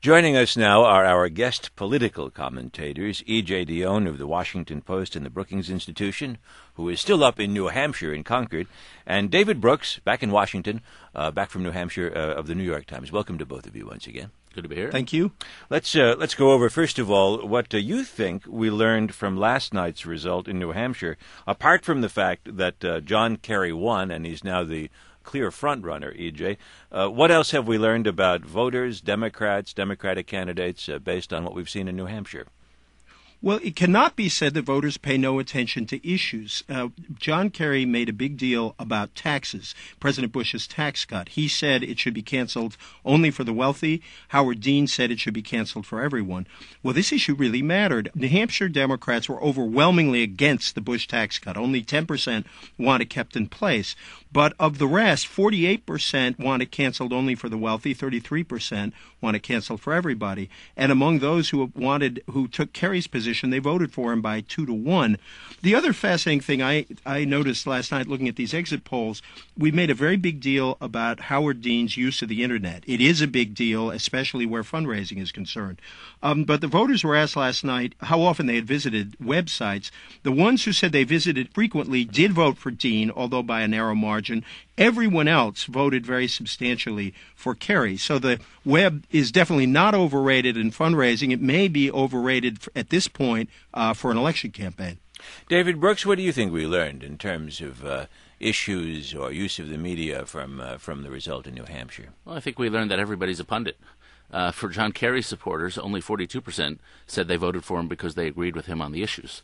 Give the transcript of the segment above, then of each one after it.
Joining us now are our guest political commentators, E.J. Dionne of the Washington Post and the Brookings Institution, who is still up in New Hampshire in Concord, and David Brooks, back in Washington, back from New Hampshire, of the New York Times. Welcome to both of you once again. Good to be here. Thank you. Let's go over, first of all, what you think we learned from last night's result in New Hampshire, apart from the fact that John Kerry won, and he's now the clear front-runner, E.J. What else have we learned about voters, Democrats, Democratic candidates, based on what we've seen in New Hampshire? Well, it cannot be said that voters pay no attention to issues. John Kerry made a big deal about taxes, President Bush's tax cut. He said it should be canceled only for the wealthy. Howard Dean said it should be canceled for everyone. Well, this issue really mattered. New Hampshire Democrats were overwhelmingly against the Bush tax cut. Only 10% want it kept in place. But of the rest, 48% want it canceled only for the wealthy, 33% want it canceled for everybody. And among those who took Kerry's position, they voted for him by 2-1. The other fascinating thing I noticed last night looking at these exit polls, we made a very big deal about Howard Dean's use of the Internet. It is a big deal, especially where fundraising is concerned. But the voters were asked last night how often they had visited websites. The ones who said they visited frequently did vote for Dean, although by a narrow margin. Everyone else voted very substantially for Kerry. So the web is definitely not overrated in fundraising. It may be overrated at this point for an election campaign. David Brooks, what do you think we learned in terms of issues or use of the media from the result in New Hampshire? Well, I think we learned that everybody's a pundit. For John Kerry supporters, only 42% said they voted for him because they agreed with him on the issues.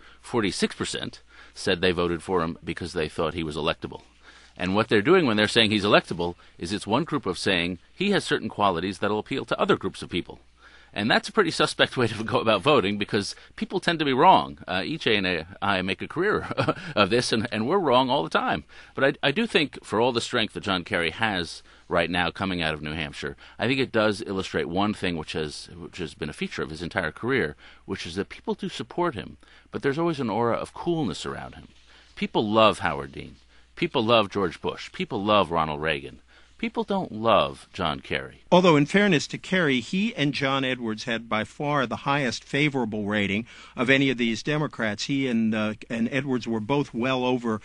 46% said they voted for him because they thought he was electable. And what they're doing when they're saying he's electable is it's one group of saying he has certain qualities that will appeal to other groups of people. And that's a pretty suspect way to go about voting because people tend to be wrong. E.J. and I make a career of this, and we're wrong all the time. But I do think for all the strength that John Kerry has right now coming out of New Hampshire, I think it does illustrate one thing which has been a feature of his entire career, which is that people do support him, but there's always an aura of coolness around him. People love Howard Dean. People love George Bush. People love Ronald Reagan. People don't love John Kerry. Although, in fairness to Kerry, he and John Edwards had by far the highest favorable rating of any of these Democrats. He and Edwards were both well over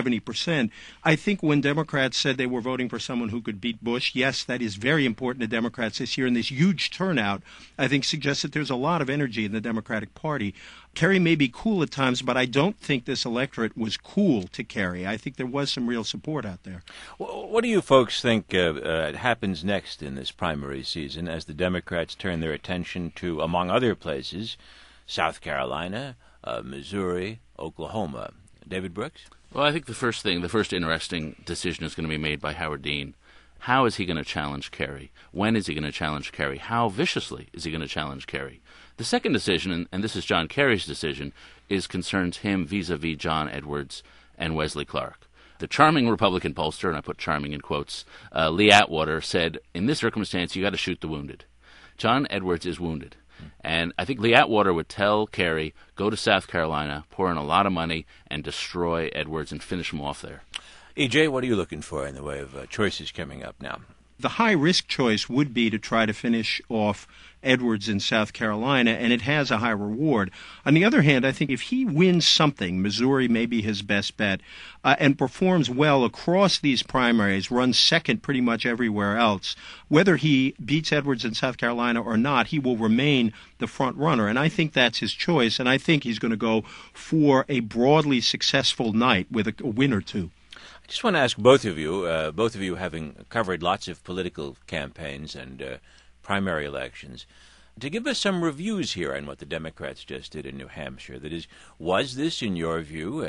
70%. I think when Democrats said they were voting for someone who could beat Bush, yes, that is very important to Democrats this year. And this huge turnout, I think, suggests that there's a lot of energy in the Democratic Party. Kerry may be cool at times, but I don't think this electorate was cool to Kerry. I think there was some real support out there. What do you folks think happens next in this primary season as the Democrats turn their attention to, among other places, South Carolina, Missouri, Oklahoma? David Brooks? Well, I think the first interesting decision is going to be made by Howard Dean. How is he going to challenge Kerry? When is he going to challenge Kerry? How viciously is he going to challenge Kerry? The second decision, and this is John Kerry's decision, concerns him vis-a-vis John Edwards and Wesley Clark. The charming Republican pollster, and I put charming in quotes, Lee Atwater, said, in this circumstance, you got to shoot the wounded. John Edwards is wounded. And I think Lee Atwater would tell Kerry, go to South Carolina, pour in a lot of money, and destroy Edwards and finish him off there. E.J., what are you looking for in the way of choices coming up now? The high-risk choice would be to try to finish off Edwards in South Carolina, and it has a high reward. On the other hand, I think if he wins something, Missouri may be his best bet, and performs well across these primaries, runs second pretty much everywhere else, whether he beats Edwards in South Carolina or not, he will remain the front runner, and I think that's his choice, and I think he's going to go for a broadly successful night with a win or two. I just want to ask both of you having covered lots of political campaigns and primary elections, to give us some reviews here on what the Democrats just did in New Hampshire. That is, was this, in your view,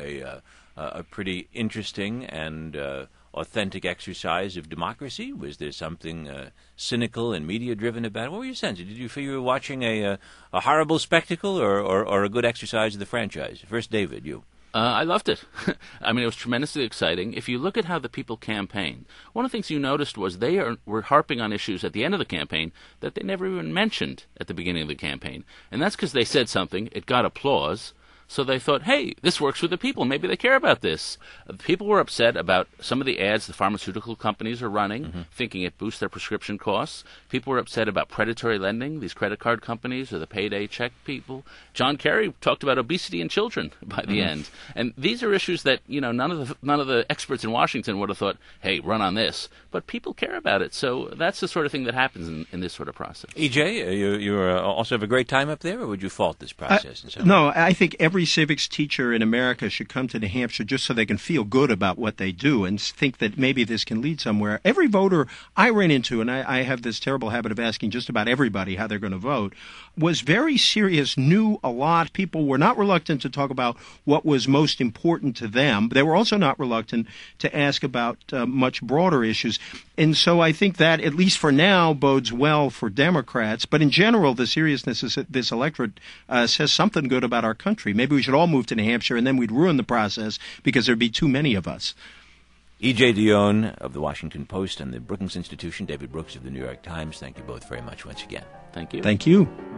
a pretty interesting and authentic exercise of democracy? Was there something cynical and media-driven about it? What were your senses? Did you feel you were watching a horrible spectacle or a good exercise of the franchise? First, David, you. I loved it. I mean, it was tremendously exciting. If you look at how the people campaigned, one of the things you noticed was they were harping on issues at the end of the campaign that they never even mentioned at the beginning of the campaign. And that's because they said something, it got applause, So they thought, hey, this works with the people. Maybe they care about this. People were upset about some of the ads the pharmaceutical companies are running, thinking it boosts their prescription costs. People were upset about predatory lending, these credit card companies or the payday check people. John Kerry talked about obesity in children by the end. And these are issues that, none of the experts in Washington would have thought, hey, run on this. But people care about it. So that's the sort of thing that happens in this sort of process. EJ, you also have a great time up there, or would you fault this process? No, I think every civics teacher in America should come to New Hampshire just so they can feel good about what they do and think that maybe this can lead somewhere. Every voter I ran into, and I have this terrible habit of asking just about everybody how they're going to vote, was very serious, knew a lot. People were not reluctant to talk about what was most important to them. They were also not reluctant to ask about much broader issues. And so I think that, at least for now, bodes well for Democrats. But in general, the seriousness of this electorate says something good about our country. Maybe we should all move to New Hampshire, and then we'd ruin the process because there'd be too many of us. E.J. Dionne of the Washington Post and the Brookings Institution, David Brooks of the New York Times, thank you both very much once again. Thank you. Thank you.